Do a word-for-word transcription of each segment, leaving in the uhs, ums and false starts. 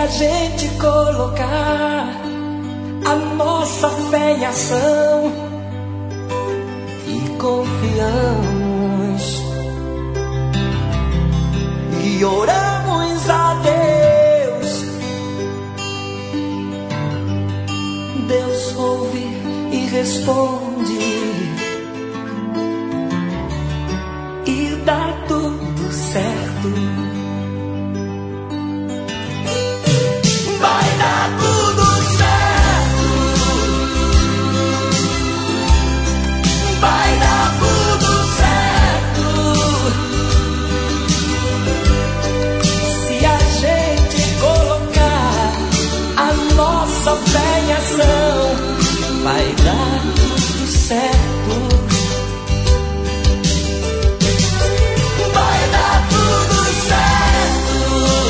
a gente colocar a nossa fé em ação e confiamos e oramos a Deus, Deus ouve e responde e dá tudo certo. Vai dar tudo certo. Vai dar tudo certo. Se a gente colocar a nossa fé em ação, vai dar tudo certo. Vai dar tudo certo.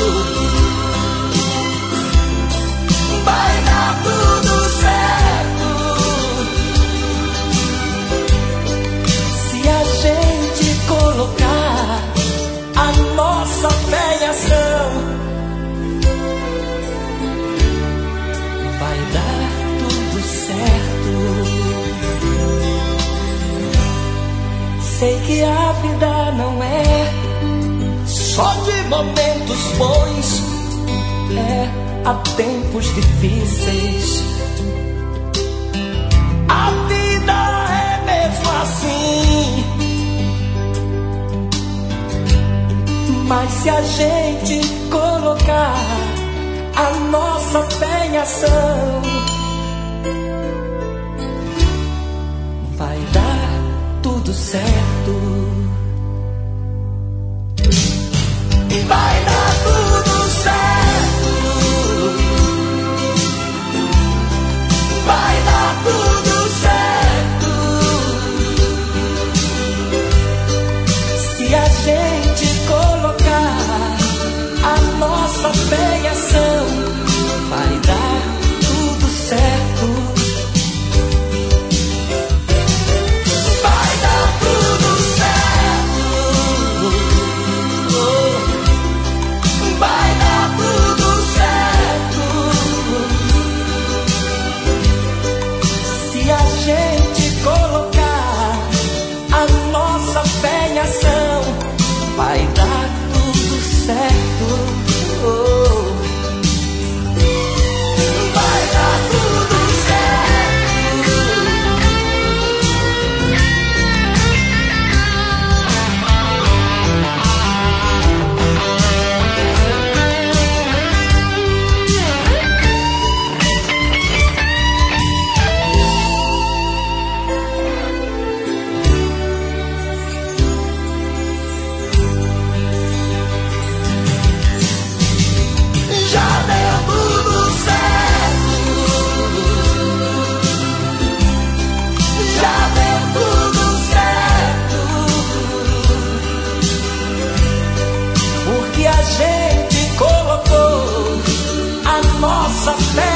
Vai dar tudo certo. Se a gente colocar a nossa fé em ação, vai dar tudo certo. Sei que a vida não é só de momentos bons, é, há tempos difíceis. A vida é mesmo assim. Mas se a gente colocar a nossa fé em ação, vai dar tudo certo. Vai dar tudo certo. Vai dar tudo certo. Se a gente colocar a nossa fé em ação, vai dar tudo certo. Vai dar tudo certo. Vai dar tudo certo. Se a gente colocar a nossa fé em ação, vai dar tudo certo. Oh. Vai dar tudo certo. Já deu tudo certo. Já deu tudo certo. Porque a gente colocou a nossa fé